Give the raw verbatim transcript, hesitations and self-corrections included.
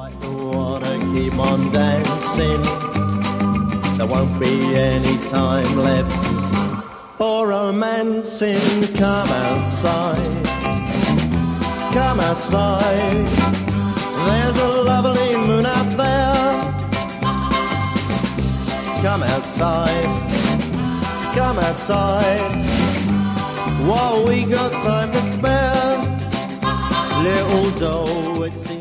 Like the water, keep on dancing. There won't be any time left for romancing. Come outside, come outside. There's a lovely moon out there. Come outside, come outside. While we got time to spare, little doe, it's